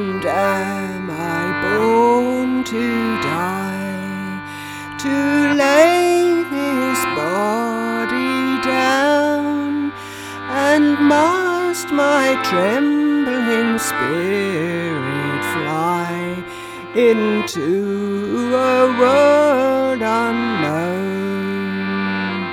And am I born to die, to lay this body down? And must my trembling spirit fly into a world unknown?